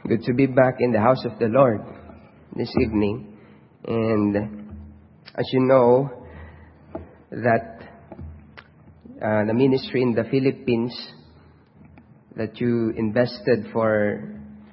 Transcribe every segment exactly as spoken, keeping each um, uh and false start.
Good to be back in the house of the Lord this evening. And as you know, that uh, the ministry in the Philippines that you invested for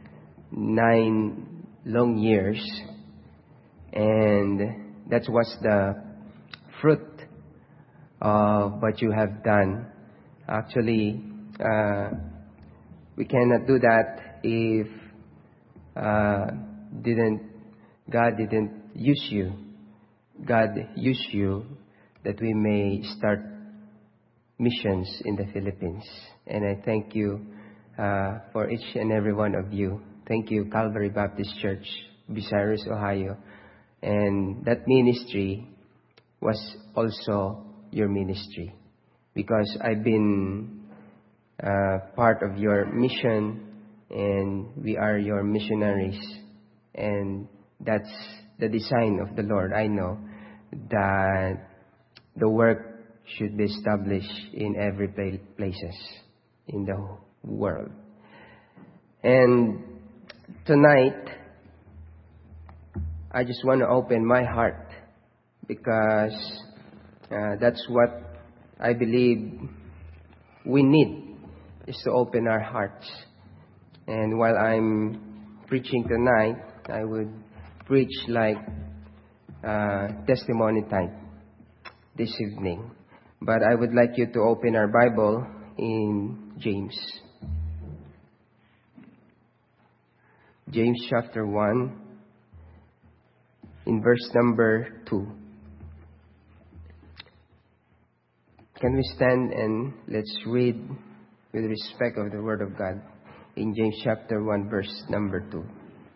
nine long years, and that was the fruit of what you have done. Actually, uh, we cannot do that if uh, didn't God didn't use you. God used you that we may start missions in the Philippines. And I thank you uh, for each and every one of you. Thank you, Calvary Baptist Church, Bucyrus, Ohio. And that ministry was also your ministry, because I've been uh, part of your mission, and we are your missionaries. And that's the design of the Lord. I know that the work should be established in every places in the world. And tonight, I just want to open my heart, because uh, that's what I believe we need, is to open our hearts. And while I'm preaching tonight, I would preach like uh, testimony time this evening. But I would like you to open our Bible in James. James chapter one, in verse number two. Can we stand and let's read with respect of the Word of God in James chapter one, verse number two.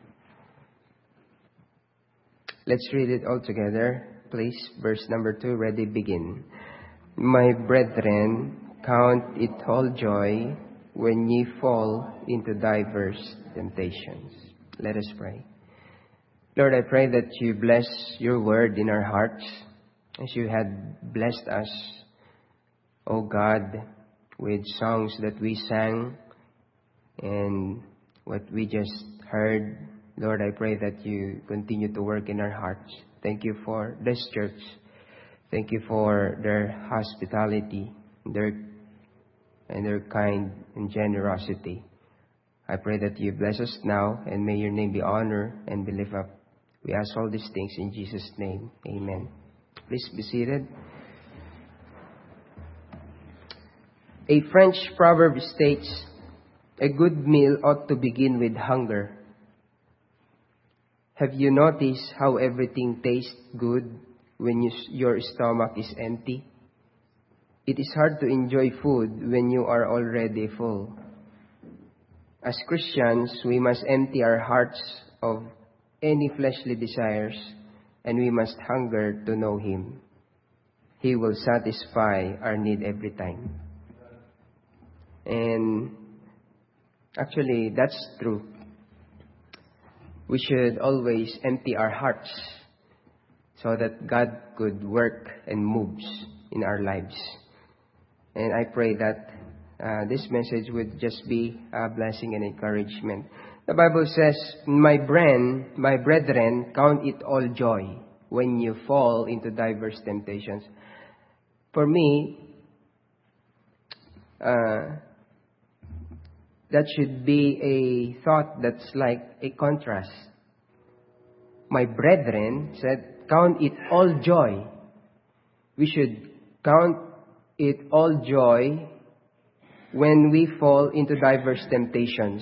Let's read it all together, please. Verse number two, ready, begin. My brethren, count it all joy when ye fall into diverse temptations. Let us pray. Lord, I pray that you bless your word in our hearts, as you had blessed us, O God, with songs that we sang and what we just heard. Lord, I pray that you continue to work in our hearts. Thank you for this church. Thank you for their hospitality, their and their kind and generosity. I pray that you bless us now, and may your name be honored and be lifted up. We ask all these things in Jesus' name. Amen. Please be seated. A French proverb states, a good meal ought to begin with hunger. Have you noticed how everything tastes good when you, your stomach is empty? It is hard to enjoy food when you are already full. As Christians, we must empty our hearts of any fleshly desires, and we must hunger to know Him. He will satisfy our need every time. And actually, that's true. We should always empty our hearts so that God could work and moves in our lives. And I pray that uh, this message would just be a blessing and encouragement. The Bible says, My brethren, my brethren, count it all joy when you fall into diverse temptations. For me, uh, that should be a thought that's like a contrast. My brethren said, count it all joy. We should count it all joy when we fall into diverse temptations.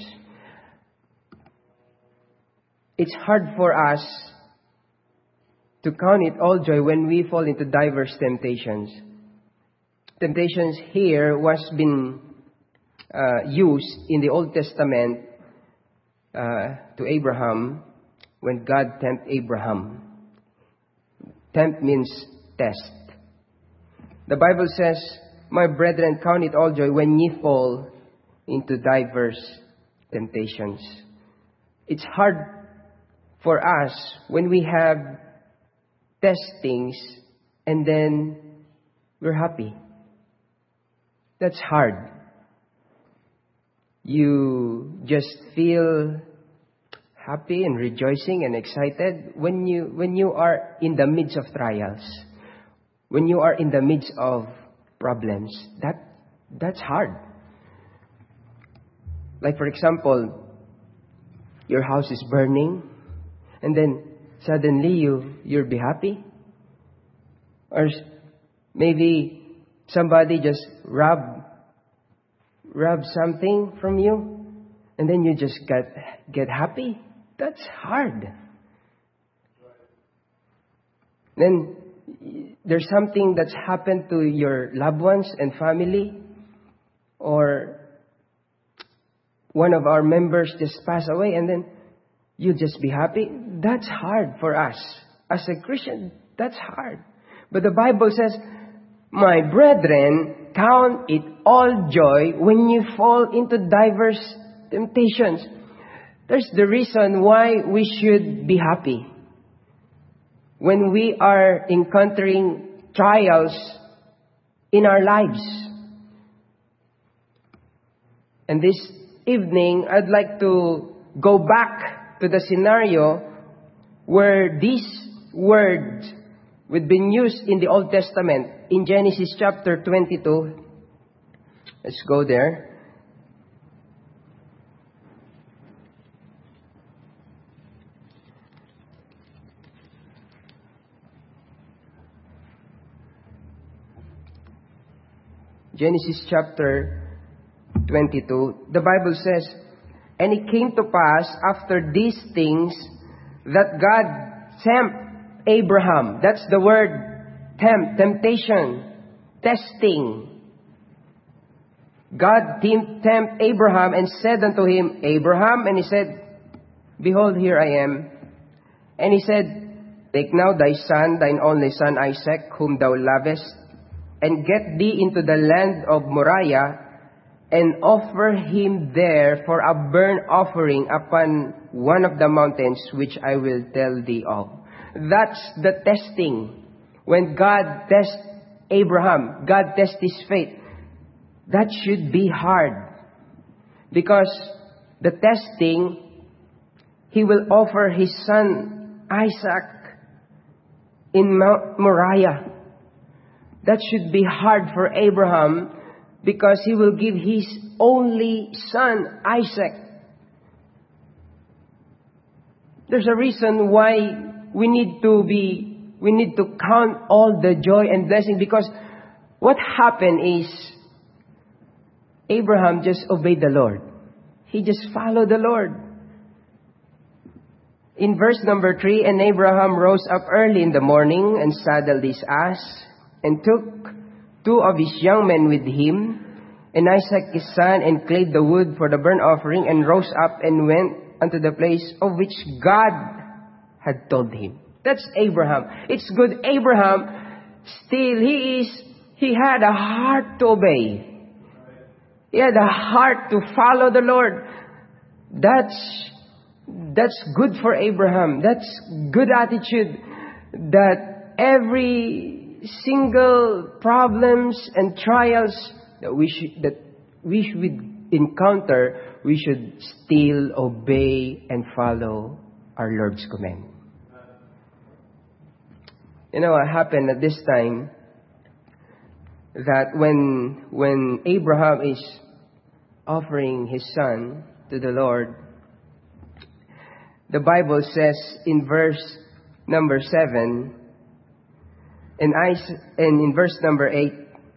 It's hard for us to count it all joy when we fall into diverse temptations. Temptations here was been uh, used in the Old Testament uh, to Abraham when God tempted Abraham. Tempt means test. The Bible says, my brethren, count it all joy when ye fall into diverse temptations. It's hard for us when we have testings and then we're happy. That's hard. You just feel happy and rejoicing and excited when you when you are in the midst of trials, when you are in the midst of problems. That that's hard. Like for example, your house is burning, and then suddenly you you'll be happy, or maybe somebody just rub rub something from you, and then you just get get happy. That's hard. Then there's something that's happened to your loved ones and family, or one of our members just passed away, and then you just be happy. That's hard for us. As a Christian, that's hard. But the Bible says, my brethren, count it all joy when you fall into diverse temptations. There's the reason why we should be happy. When we are encountering trials in our lives. And this evening, I'd like to go back to the scenario where these words would be used in the Old Testament, in Genesis chapter twenty-two. Let's go there. Genesis chapter twenty-two, the Bible says, and it came to pass after these things that God tempted Abraham. That's the word tempt, temptation, testing. God tempted Abraham and said unto him, Abraham, and he said, behold, here I am. And he said, take now thy son, thine only son Isaac, whom thou lovest, and get thee into the land of Moriah, and offer him there for a burnt offering upon one of the mountains which I will tell thee of. That's the testing. When God tests Abraham, God tests his faith. That should be hard. Because the testing, he will offer his son Isaac in Mount Moriah. That should be hard for Abraham, because he will give his only son, Isaac. There's a reason why we need to be, we need to count all the joy and blessing, because what happened is Abraham just obeyed the Lord. He just followed the Lord. In verse number three, and Abraham rose up early in the morning and saddled his ass, and took two of his young men with him, and Isaac his son, and clave the wood for the burnt offering, and rose up and went unto the place of which God had told him. That's Abraham. It's good. Abraham, still, he is, he had a heart to obey. He had a heart to follow the Lord. That's, that's good for Abraham. That's good attitude, that every single problems and trials that we should, that we should encounter, we should still obey and follow our Lord's command. You know what happened at this time, that when when Abraham is offering his son to the Lord, the Bible says in verse number seven, and I and in verse number eight,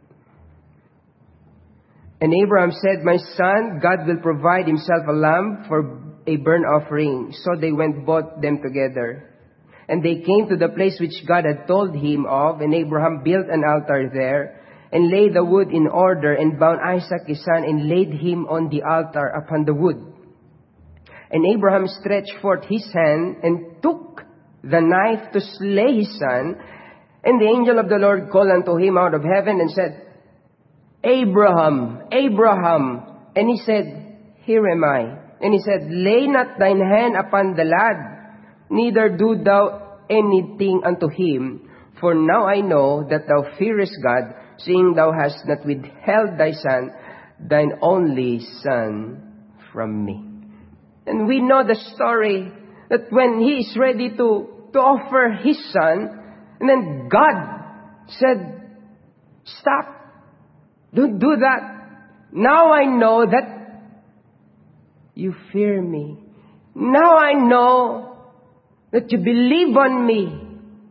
and Abraham said, my son, God will provide himself a lamb for a burnt offering. So they went both them together. And they came to the place which God had told him of, and Abraham built an altar there, and laid the wood in order, and bound Isaac his son, and laid him on the altar upon the wood. And Abraham stretched forth his hand, and took the knife to slay his son. And the angel of the Lord called unto him out of heaven, and said, Abraham, Abraham. And he said, here am I. And he said, lay not thine hand upon the lad, neither do thou anything unto him. For now I know that thou fearest God, seeing thou hast not withheld thy son, thine only son, from me. And we know the story that when he is ready to, to offer his son, and then God said, stop. Don't do that. Now I know that you fear me. Now I know that you believe on me.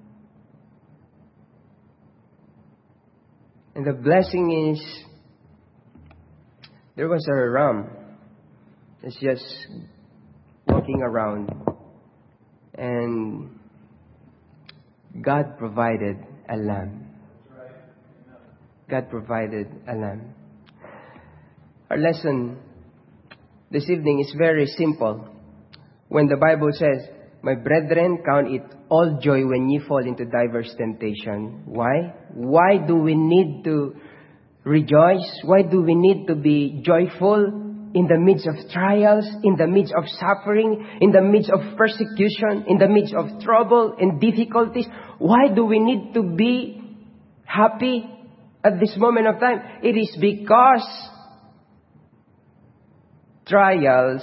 And the blessing is, there was a ram that's just walking around. And God provided a lamb. God provided a lamb. Our lesson this evening is very simple. When the Bible says, my brethren, count it all joy when ye fall into diverse temptation. Why? Why do we need to rejoice? Why do we need to be joyful in the midst of trials, in the midst of suffering, in the midst of persecution, in the midst of trouble and difficulties? Why do we need to be happy at this moment of time? It is because trials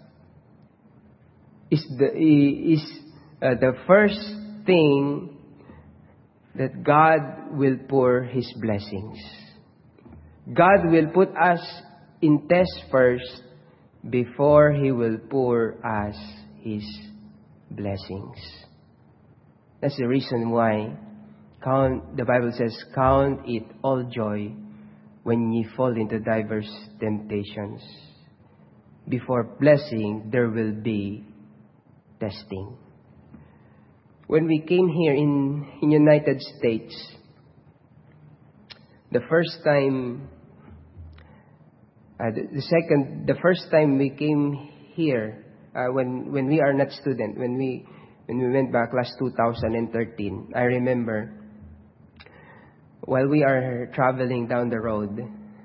is the is uh, the first thing that God will pour His blessings. God will put us in test first before He will pour us His blessings. That's the reason why count, the Bible says, count it all joy when ye fall into diverse temptations. Before blessing, there will be testing. When we came here in, in United States, the first time, uh, the, the second, the first time we came here, uh, when when we are not student, when we when we went back last two thousand thirteen, I remember while we are traveling down the road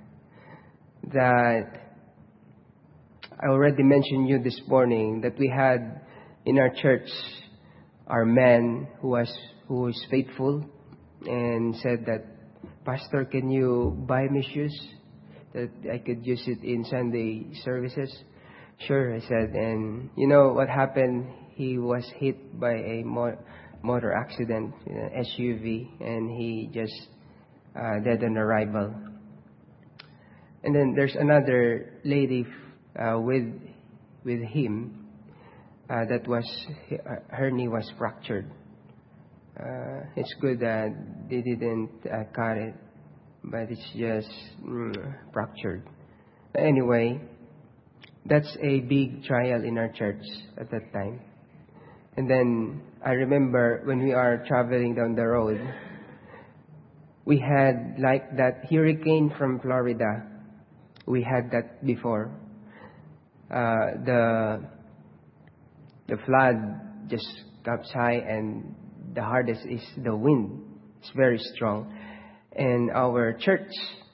that I already mentioned you this morning that we had in our church our man who was who is faithful and said that, Pastor, can you buy me shoes that I could use it in Sunday services? Sure, I said. And you know what happened? He was hit by a mo- motor accident, you know, S U V, and he just uh, dead on arrival. And then there's another lady uh, with with him. Uh, that was, her knee was fractured. Uh, it's good that they didn't uh, cut it, but it's just mm, fractured. Anyway, that's a big trial in our church at that time. And then I remember when we are traveling down the road, we had like that hurricane from Florida. We had that before. Uh, the The flood just comes high, and the hardest is the wind. It's very strong. And our church,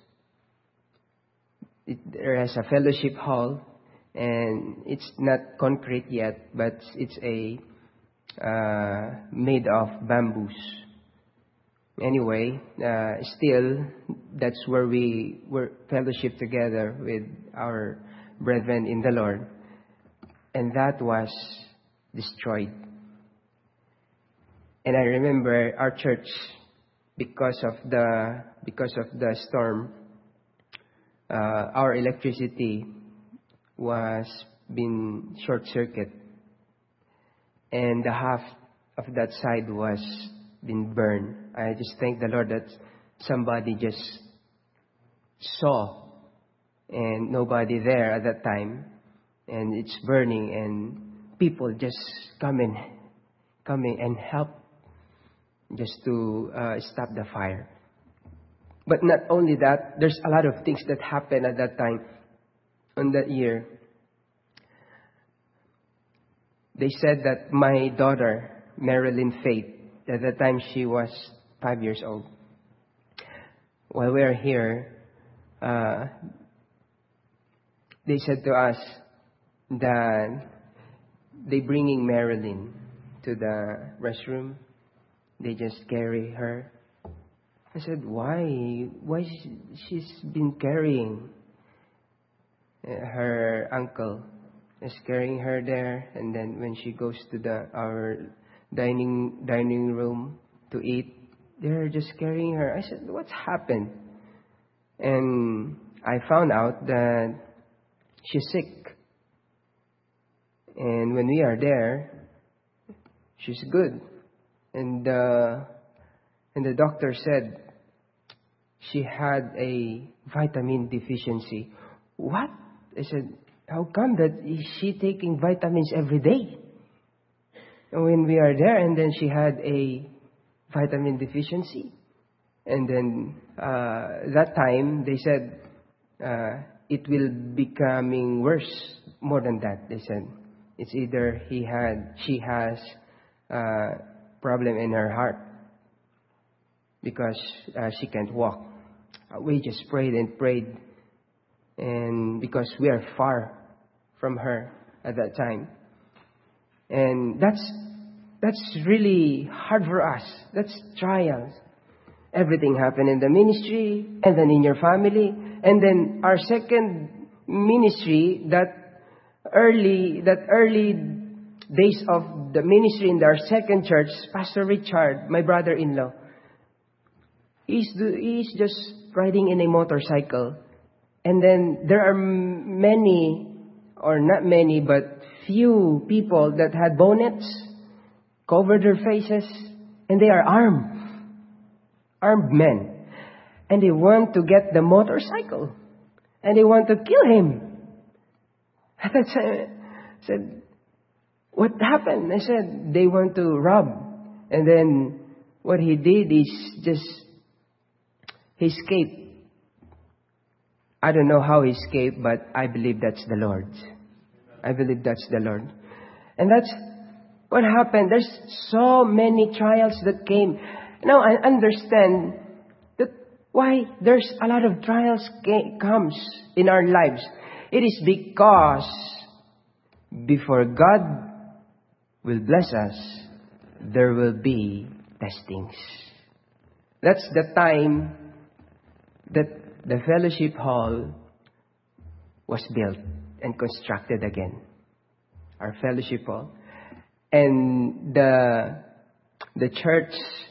it, there has a fellowship hall, and it's not concrete yet, but it's a uh, made of bamboos. Anyway, uh, still, that's where we were fellowship together with our brethren in the Lord. And that was destroyed. And I remember our church, because of the because of the storm, uh, our electricity was been short circuit, and the half of that side was been burned. I just thank the Lord that somebody just saw, and nobody there at that time, and it's burning, and people just come in, coming and help just to uh, stop the fire. But not only that, there's a lot of things that happened at that time, on that year. They said that my daughter, Marilyn Faith, at that time she was five years old. While we are here, uh, they said to us that they bringing Marilyn to the restroom. They just carry her. I said, why? Why she's been carrying her uncle? Just carrying her there, and then when she goes to the our dining dining room to eat, they're just carrying her. I said, "What's happened?" And I found out that she's sick. And when we are there, she's good. And uh, and the doctor said she had a vitamin deficiency. What? I said, how come that is she taking vitamins every day? And when we are there, and then she had a vitamin deficiency. And then uh, that time they said uh, it will becoming worse. More than that, they said it's either he had she has uh, problem in her heart because uh, she can't walk. Uh, we just prayed and prayed, and because we are far from her at that time, and that's that's really hard for us. That's trials. Everything happened in the ministry, and then in your family, and then our second ministry, that early that early days of the ministry in our second church, Pastor Richard, my brother-in-law, he's he's just riding in a motorcycle, and then there are many, or not many, but few people that had bonnets, covered their faces, and they are armed. Armed men, and they want to get the motorcycle, and they want to kill him. I said, what happened? I said, they want to rob. And then what he did is just, he escaped. I don't know how he escaped, but I believe that's the Lord. I believe that's the Lord. And that's what happened. There's so many trials that came. Now I understand that why there's a lot of trials ca- comes in our lives. It is because before God will bless us, there will be testings. That's the time that the fellowship hall was built and constructed again. Our fellowship hall. And the the church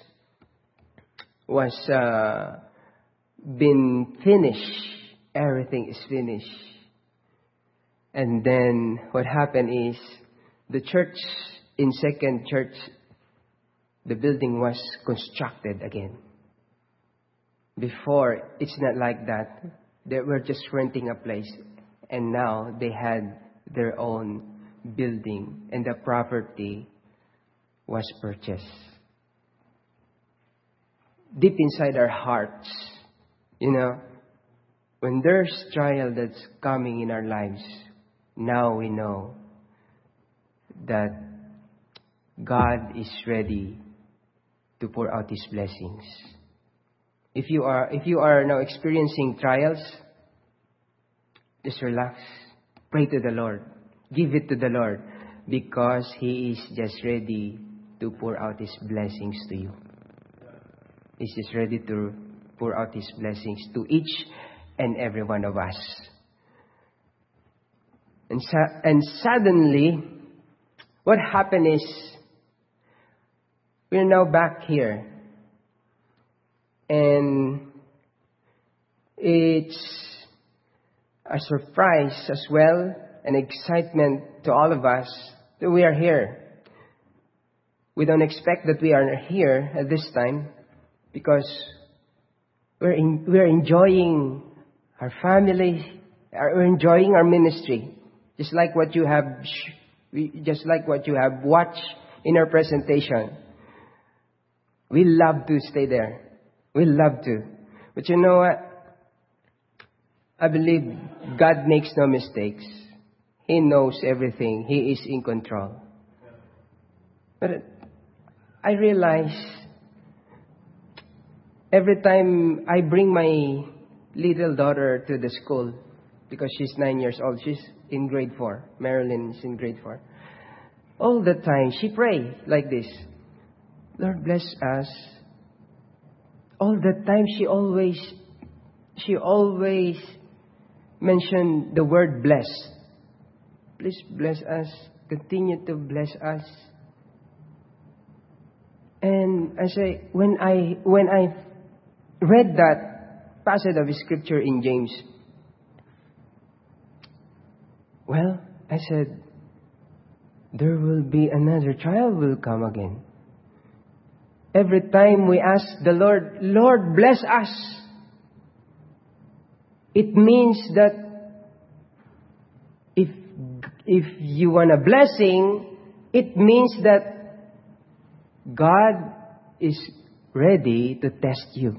was uh, been finished. Everything is finished. And then what happened is the church in second church, the building was constructed again. Before, it's not like that. They were just renting a place. And now they had their own building, and the property was purchased. Deep inside our hearts, you know, when there's trial that's coming in our lives, now we know that God is ready to pour out His blessings. If you are, if you are now experiencing trials, just relax. Pray to the Lord. Give it to the Lord, because He is just ready to pour out His blessings to you. He's just ready to pour out His blessings to each and every one of us. And, sa- and suddenly, what happened is, we're now back here. And it's a surprise as well, an excitement to all of us that we are here. We don't expect that we are here at this time, because we're in, we're enjoying our family, we're enjoying our ministry, just like what you have, just like what you have watched in our presentation. We love to stay there. We love to, but you know what? I believe God makes no mistakes. He knows everything. He is in control. But I realize every time I bring my little daughter to the school, because she's nine years old, she's in grade four. Marilyn is in grade four. All the time she prays like this: Lord, bless us. All the time she always, she always mentioned the word bless. Please bless us. Continue to bless us. And I say, when I when I read that passage of scripture in James, well, I said, there will be another trial will come again. Every time we ask the Lord, Lord, bless us, it means that if if you want a blessing, it means that God is ready to test you.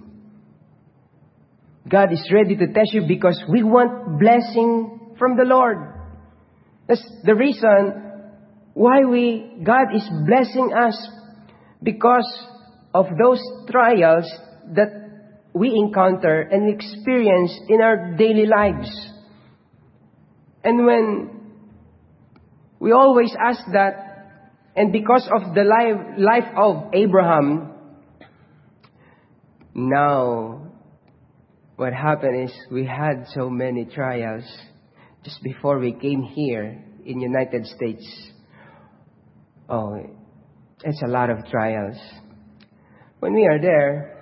God is ready to test you because we want blessing from the Lord. That's the reason why we God is blessing us, because of those trials that we encounter and experience in our daily lives. And when we always ask that, and because of the life, life of Abraham, now what happened is we had so many trials just before we came here in United States. Oh, it's a lot of trials. When we are there,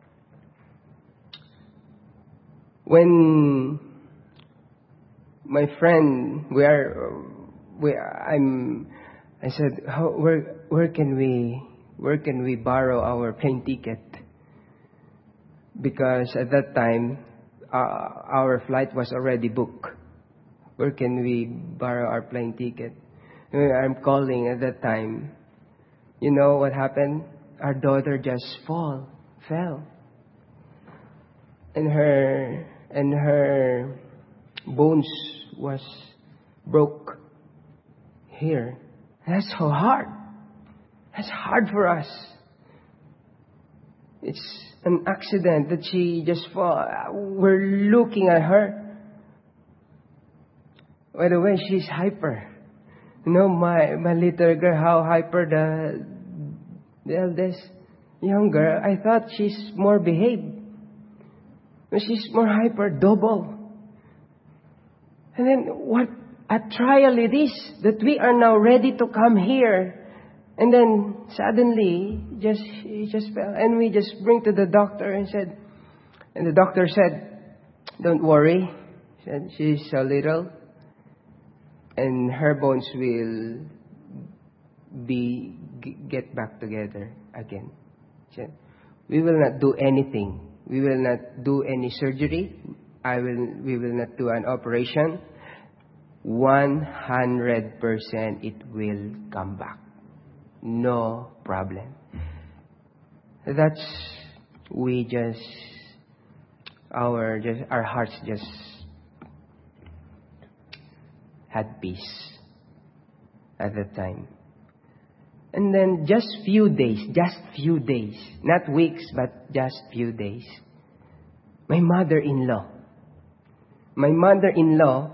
when my friend, we are, we, I'm, I said, how, where, where can we, where can we borrow our plane ticket? Because at that time, uh, our flight was already booked. Where can we borrow our plane ticket? I'm calling at that time. You know what happened? Our daughter just fall, fell. And her, and her bones was broke here. That's so hard. That's hard for us. It's an accident that she just fall. We're looking at her. By the way, she's hyper. You know, my, my little girl, how hyper the, the eldest young girl. I thought she's more behaved. But she's more hyper, double. And then what a trial it is that we are now ready to come here. And then suddenly, just he just fell. And we just bring to the doctor and said, and the doctor said, don't worry. She said, she's a little. And her bones will be get back together again. Said, we will not do anything. We will not do any surgery. I will. We will not do an operation. One hundred percent, it will come back. No problem. That's we just our just our hearts just had peace at that time. And then just few days, just few days, not weeks, but just few days. My mother-in-law, my mother-in-law,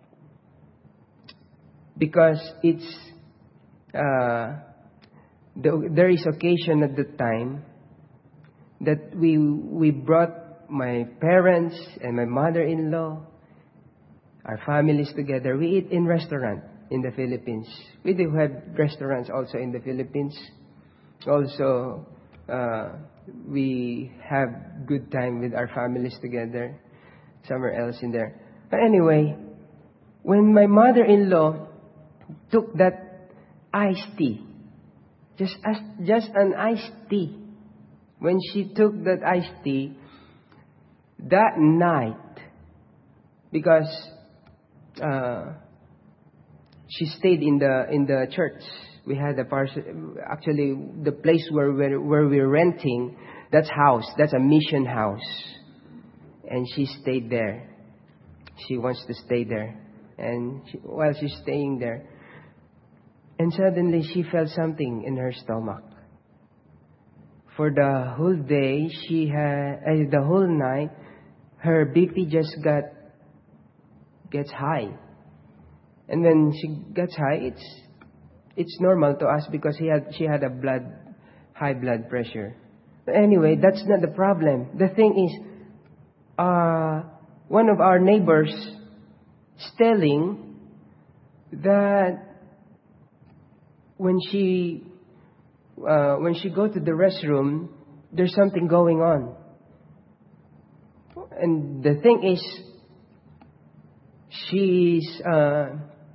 because it's, uh, the, there is occasion at the time that we we brought my parents and my mother-in-law, our families together. We eat in restaurant in the Philippines. We do have restaurants also in the Philippines. Also, uh, we have good time with our families together. Somewhere else in there. But anyway, when my mother-in-law took that iced tea, just as, just an iced tea, when she took that iced tea, that night, because uh, she stayed in the in the church. We had a parcel. Actually, the place where where where we're renting, that's house. That's a mission house, and she stayed there. She wants to stay there, and she, while she's staying there, and suddenly she felt something in her stomach. For the whole day, she had uh, the whole night, her B P just got gets high. And when she gets high, it's it's normal to us because he had she had a blood high blood pressure. But anyway, that's not the problem. The thing is, uh, one of our neighbors is telling that when she uh, when she go to the restroom, there's something going on. And the thing is, she's uh,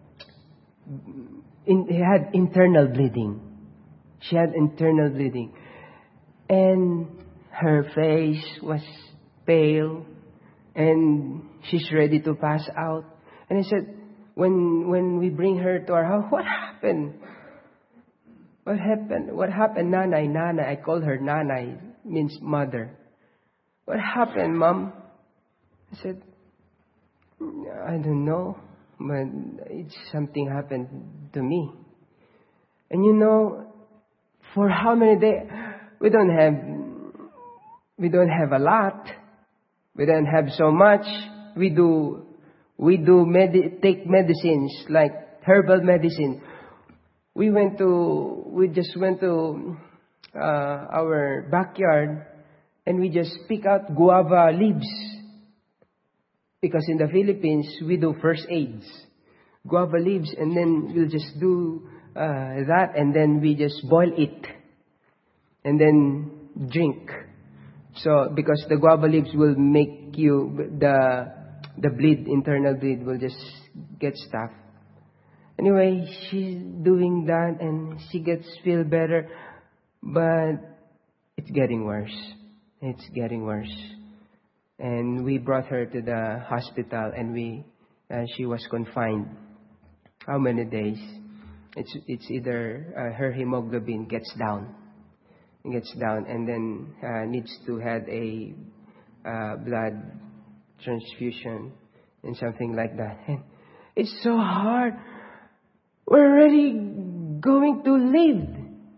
in, had internal bleeding. She had internal bleeding. And her face was pale. And she's ready to pass out. And I said, when when we bring her to our house, what happened? What happened? What happened, Nanay? Nanay. I called her Nanay, means mother. What happened, Mom? I said, I don't know, but it's something happened to me. And you know, for how many days? We don't have, we don't have a lot. We don't have so much. We do, we do med- take medicines like herbal medicine. We went to, we just went to uh, our backyard and we just pick out guava leaves. Because in the Philippines, we do first aids. Guava leaves, and then we'll just do uh, that, and then we just boil it. And then drink. So, because the guava leaves will make you, the the bleed, internal bleed will just get stuck. Anyway, she's doing that, and she gets feel better. But it's getting worse. It's getting worse. And we brought her to the hospital, and we uh, she was confined. How many days? It's it's either uh, her hemoglobin gets down, gets down, and then uh, needs to have a uh, blood transfusion and something like that. And it's so hard. We're already going to live,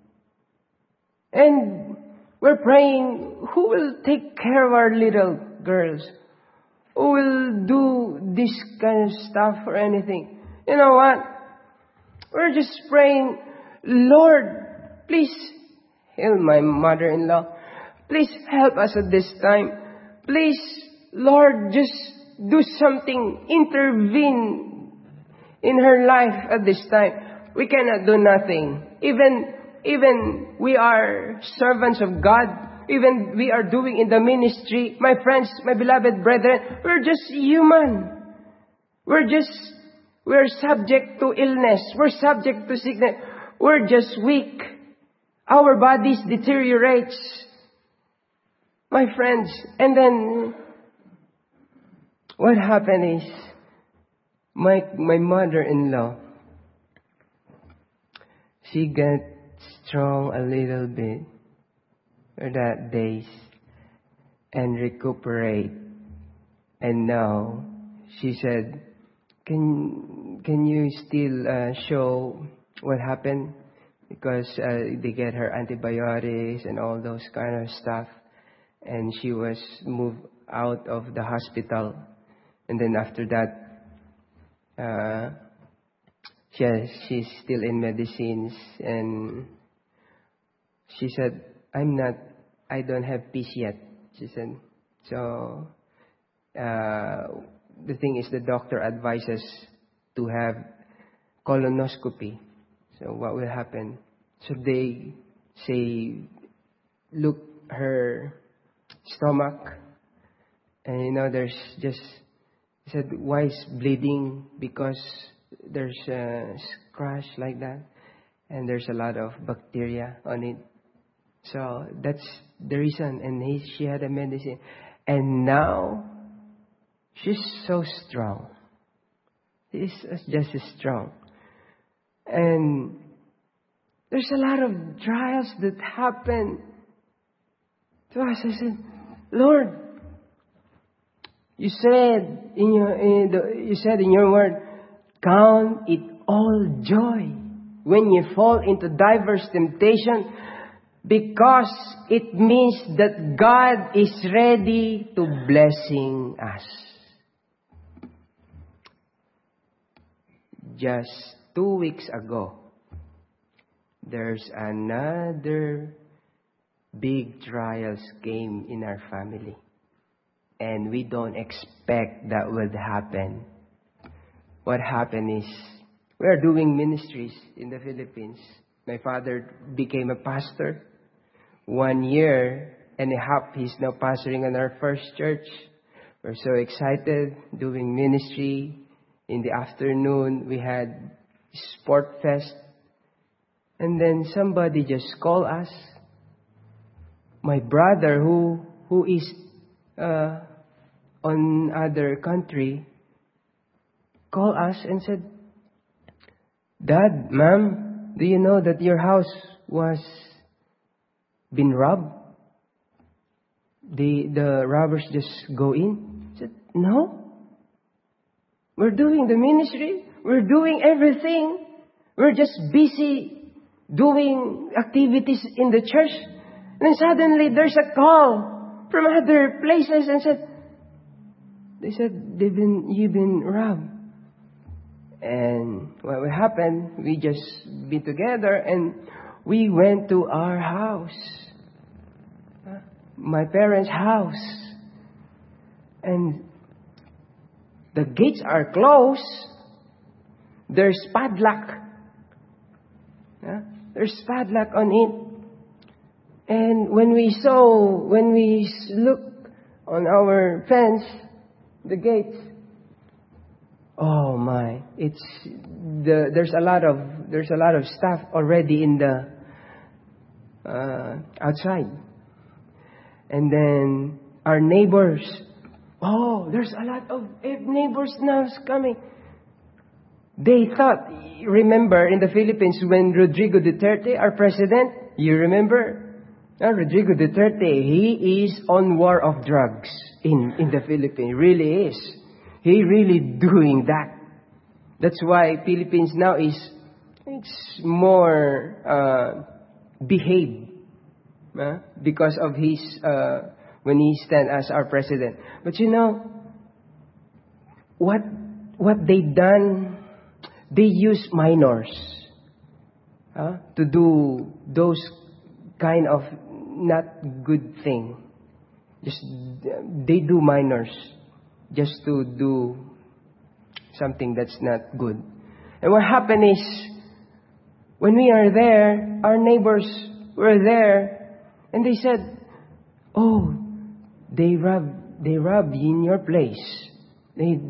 and we're praying. Who will take care of our little girls? Who will do this kind of stuff or anything? You know what? We're just praying, Lord, please heal my mother-in-law. Please help us at this time. Please, Lord, just do something. Intervene in her life at this time. We cannot do nothing. Even, even we are servants of God. Even we are doing in the ministry, my friends, my beloved brethren, we're just human. We're just, we're subject to illness. We're subject to sickness. We're just weak. Our bodies deteriorates. My friends, and then what happened is, my, my mother-in-law, she got strong a little bit. That days and recuperate, and now she said, can can you still uh, show what happened? Because uh, they get her antibiotics and all those kind of stuff, and she was moved out of the hospital. And then after that, uh, she has, she's still in medicines, and she said, I'm not, I don't have peace yet, she said. So, uh, the thing is, the doctor advises to have colonoscopy. So what will happen? So they say, look her stomach, and you know, there's just, he said, why is bleeding? Because there's a scratch like that, and there's a lot of bacteria on it. So that's the reason. And he, she had a medicine. And now, she's so strong. She's just as strong. And there's a lot of trials that happen to us. I said, Lord, you said in your, in the, you said in your word, count it all joy when you fall into diverse temptation, because it means that God is ready to blessing us. Just two weeks ago, there's another big trials came in our family. And we don't expect that would happen. What happened is, We are doing ministries in the Philippines. My father became a pastor. One year and a half, he's now pastoring in our first church. We're so excited doing ministry. In the afternoon, we had sport fest. And then somebody just called us. My brother, who who is uh, on other country, called us and said, "Dad, Ma'am, do you know that your house was been robbed? The the robbers just go in?" I said, "No. We're doing the ministry. We're doing everything. We're just busy doing activities in the church." And then suddenly there's a call from other places and said, they said, they've been, you've been robbed. And what happened, we just be together and we went to our house, my parents' house. And the gates are closed. There's padlock. There's padlock on it. And when we saw, when we look on our fence, the gates, oh my, it's the there's a lot of there's a lot of stuff already in the uh, outside. And then our neighbors, oh, there's a lot of neighbors now coming. They thought, remember in the Philippines when Rodrigo Duterte, our president, you remember? Now, Rodrigo Duterte, he is on war of drugs in, in the Philippines. Really is. He really doing that. That's why Philippines now is it's more uh, behaved uh, because of his uh, when he stand as our president. But you know what? What they done? They use minors uh, to do those kind of not good thing. Just they do minors just to do something that's not good. And what happened is when we are there, our neighbors were there, and they said, "Oh, they robbed they robbed in your place." They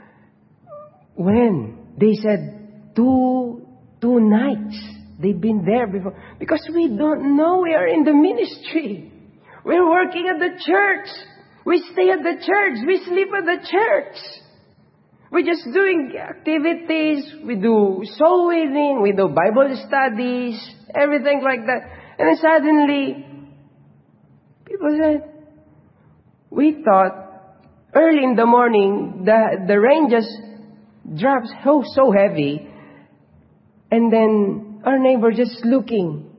when they said two two nights. They've been there before. Because we don't know we are in the ministry. We're working at the church. We stay at the church. We sleep at the church. We're just doing activities. We do soul winning. We do Bible studies. Everything like that. And then suddenly, people said, we thought early in the morning, the, the rain just drops so, so heavy. And then our neighbor just looking.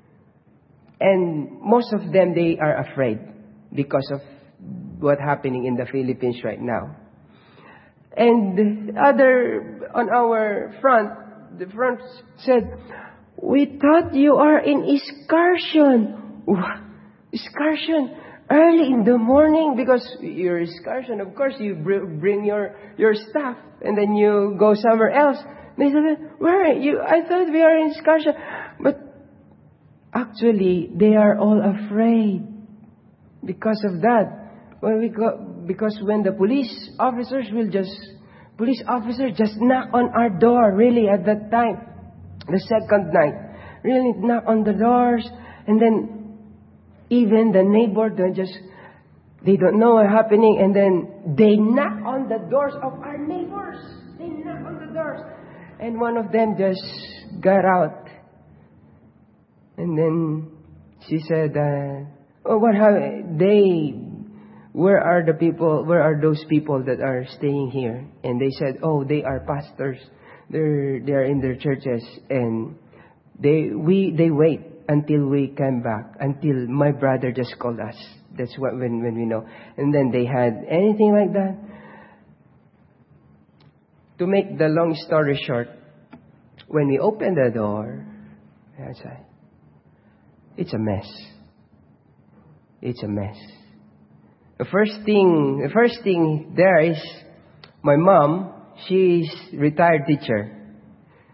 And most of them, they are afraid because of what's happening in the Philippines right now. And the other, on our front, the front said, "We thought you are in excursion." Excursion early in the morning, because your excursion, of course, you bring your, your stuff and then you go somewhere else. They said, "Where are you? I thought we are in excursion." But actually, they are all afraid because of that. When we go, because when the police officers will just, police officers just knock on our door, really at that time, the second night, really knock on the doors, and then even the neighbor, they just, they don't know what's happening, and then they knock on the doors of our neighbors. They knock on the doors. And one of them just got out. And then she said, uh, "Oh, what have they, where are the people, where are those people that are staying here?" And they said, "Oh, they are pastors. They're, they're in their churches. And they, we, they wait until we come back, until my brother just called us." That's what, when, when we know. And then they had anything like that. To make the long story short, when we open the door, it's a mess. It's a mess. The first thing, the first thing there is my mom. She's retired teacher.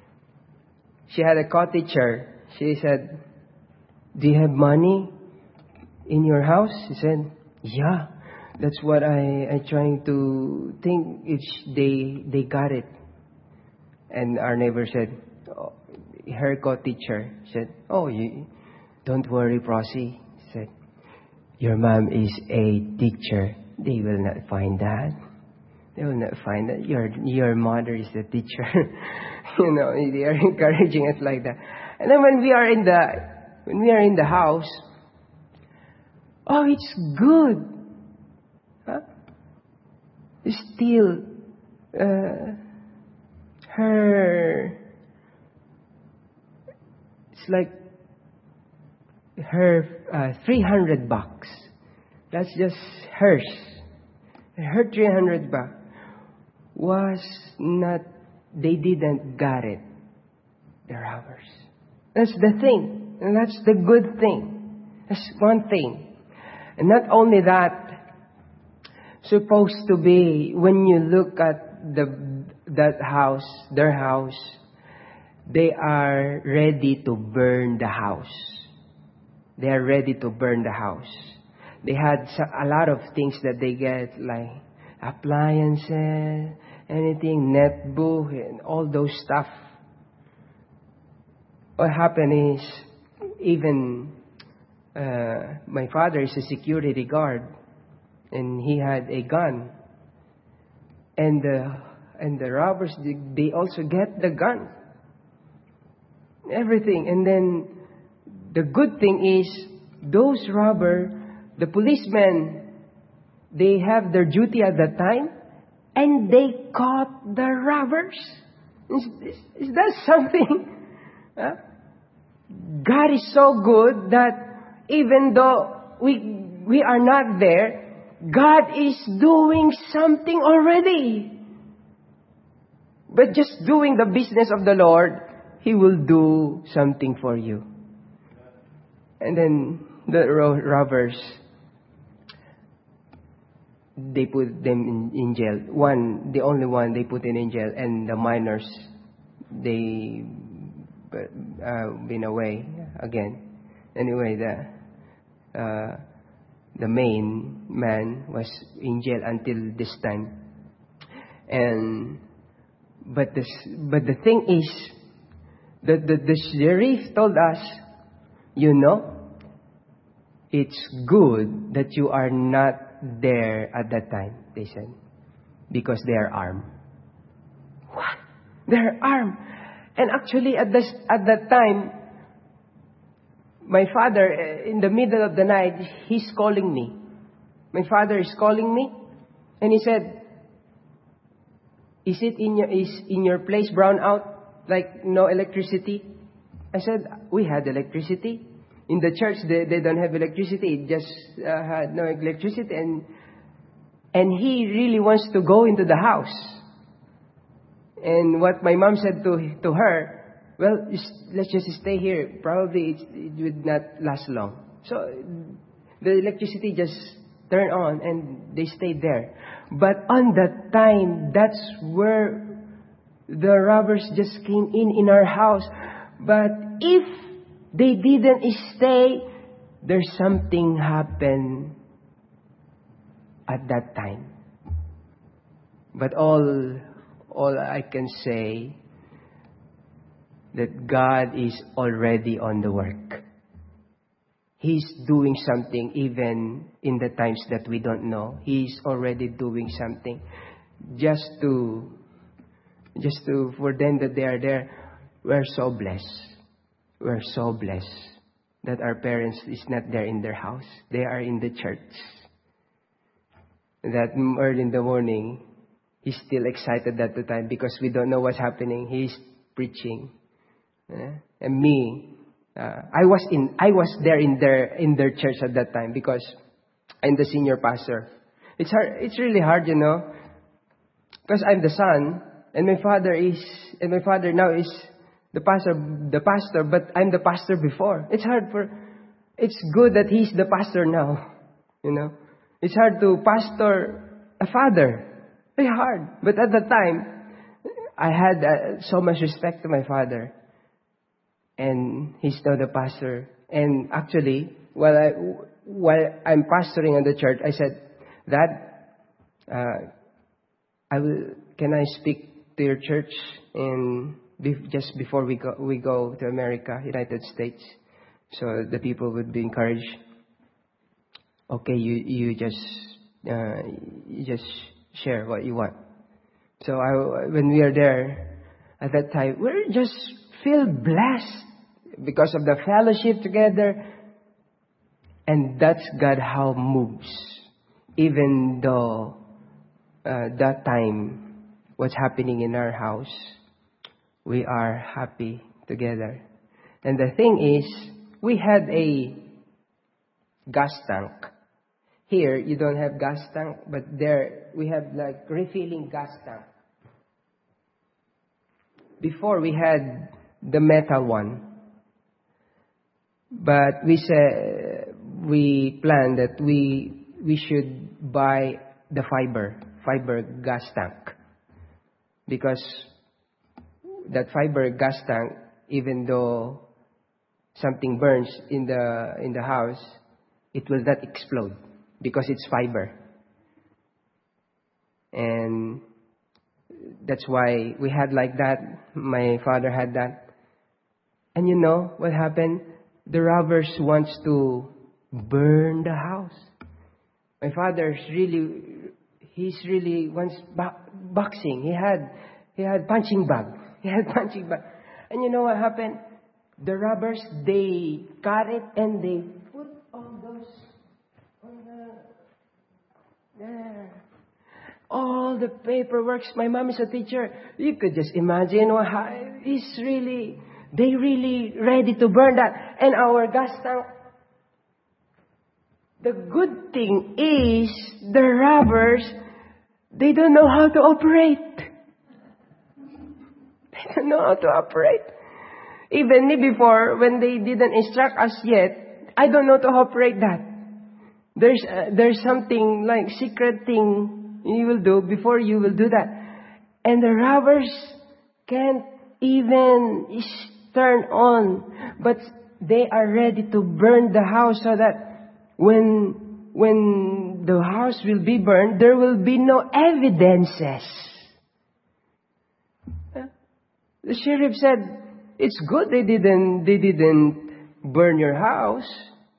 she had a cottager. She said, "Do you have money in your house?" He said, "Yeah, that's what I I trying to think if they they got it." And our neighbor said, oh, her co-teacher said, "Oh, you don't worry, Prosy." He said, "Your mom is a teacher. They will not find that. They will not find that. Your your mother is a teacher." You know, they are encouraging us like that. And then when we are in the when we are in the house, oh, it's good. Huh? Still, uh, her, it's like her uh, three hundred bucks. That's just hers. Her three hundred bucks was not, they didn't got it. They're ours. That's the thing. And that's the good thing. That's one thing. And not only that, supposed to be, when you look at the that house, their house, they are ready to burn the house. They are ready to burn the house. They had a lot of things that they get, like appliances, anything, netbook, and all those stuff. What happened is, even uh, my father is a security guard, and he had a gun. And the and the robbers, they, they also get the gun, everything. And then the good thing is, those robbers, the policemen, they have their duty at that time, and they caught the robbers. Is, is, is that something? Huh? God is so good that even though we we are not there, God is doing something already. But just doing the business of the Lord, He will do something for you. And then the ro- robbers, they put them in, in jail. One, the only one they put in, in jail, and the minors, they uh, been away again. Anyway, the uh, the main man was in jail until this time. And but this but the thing is, the the, the sheriff told us, you know, it's good that you are not there at that time, they said, because they are armed. What? They're armed. And actually, at this at that time, my father, in the middle of the night, he's calling me. My father is calling me, and he said, "Is it in your is in your place brown out, like no electricity?" I said, "We had electricity. In the church, they, they don't have electricity. It just uh, had no electricity." And and he really wants to go into the house. And what my mom said to to her, "Well, let's just stay here. Probably it, it would not last long." So the electricity just turned on and they stayed there. But on that time, that's where the robbers just came in in our house. But if they didn't stay, there's something happened at that time. But all all I can say, that God is already on the work. He's doing something even in the times that we don't know. He's already doing something. Just to, just to, for them that they are there, we're so blessed. We're so blessed that our parents is not there in their house. They are in the church. That early in the morning, he's still excited at the time because we don't know what's happening. He's preaching. Uh, and me, uh, I was in, I was there in their in their church at that time because I'm the senior pastor. It's hard. It's really hard, you know, because I'm the son, and my father is, and my father now is the pastor, the pastor. But I'm the pastor before. It's hard for. It's good that he's the pastor now, you know. It's hard to pastor a father. Very hard. But at the time, I had uh, so much respect to my father. and he's now the pastor. And actually, while I while I'm pastoring on the church, I said, Dad, uh, I will. Can I speak to your church in be- just before we go we go to America, United States, so the people would be encouraged. Okay, you you just uh, you just share what you want. So I, when we are there at that time, we just feel blessed because of the fellowship together, and that's God how moves. Even though uh, that time what's happening in our house, we are happy together. And the thing is, we had a gas tank. Here, you don't have gas tank, but there we have like refilling gas tank. Before we had the metal one, but we said we planned that we we should buy the fiber fiber gas tank, because that fiber gas tank, even though something burns in the in the house, it will not explode because it's fiber. And that's why we had like that. My father had that. And you know what happened? The robbers wants to burn the house. My father's really, he's really wants bo- boxing. He had, he had punching bag. He had punching bag. And you know what happened? The robbers, they cut it and they put all those on the, there. All the paperwork. My mom is a teacher. You could just imagine what he's really, they really ready to burn that. And our gas tank. The good thing is the robbers, they don't know how to operate. They don't know how to operate. Even me before, when they didn't instruct us yet, I don't know to operate that. There's uh, there's something like secret thing you will do before you will do that. And the robbers can't even turn on. But they are ready to burn the house so that when, when the house will be burned, there will be no evidences. The sheriff said, it's good they didn't, they didn't burn your house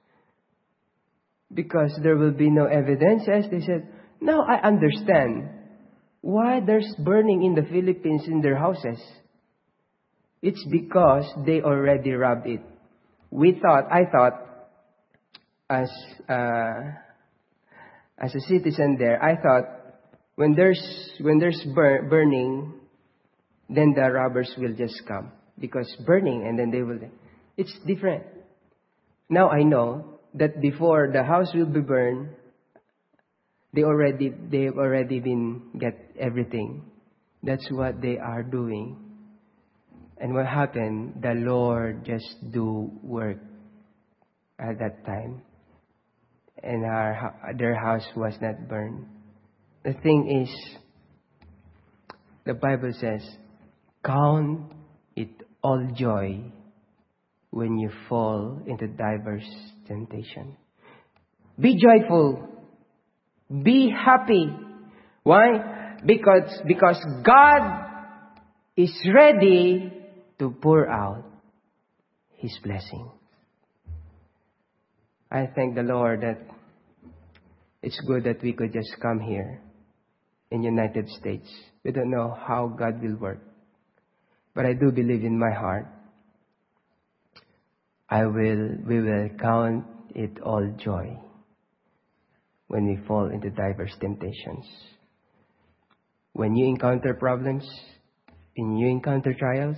because there will be no evidences. They said, now I understand why there's burning in the Philippines in their houses. It's because they already robbed it. We thought, I thought, as uh, as a citizen there, I thought when there's when there's bur- burning, then the robbers will just come because burning, and then they will. It's different. Now I know that before the house will be burned, they already they've already been get everything. That's what they are doing. And what happened? The Lord just do work at that time, and our their house was not burned. The thing is, the Bible says, count it all joy when you fall into diverse temptation. Be joyful. Be happy. Why? Because, because God is ready to pour out His blessing. I thank the Lord that it's good that we could just come here in United States. We don't know how God will work. But I do believe in my heart, I will, we will count it all joy when we fall into diverse temptations. When you encounter problems, when you encounter trials,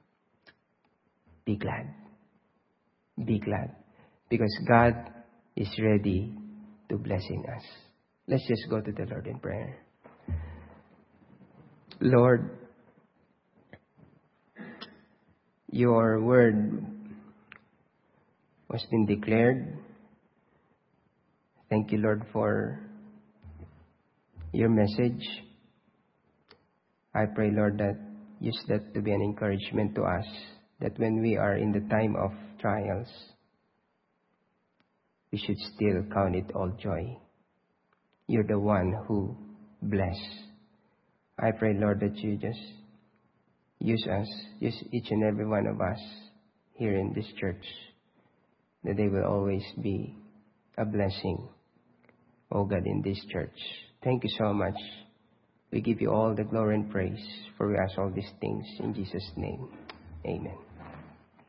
be glad. Be glad. Because God is ready to blessing us. Let's just go to the Lord in prayer. Lord, your word was been declared. Thank you, Lord, for your message. I pray, Lord, that use that to be an encouragement to us that when we are in the time of trials, we should still count it all joy. You're the one who bless. I pray, Lord, that you just use us, use each and every one of us here in this church, that they will always be a blessing, oh God, in this church. Thank you so much. We give you all the glory and praise, for we ask all these things in Jesus' name. Amen.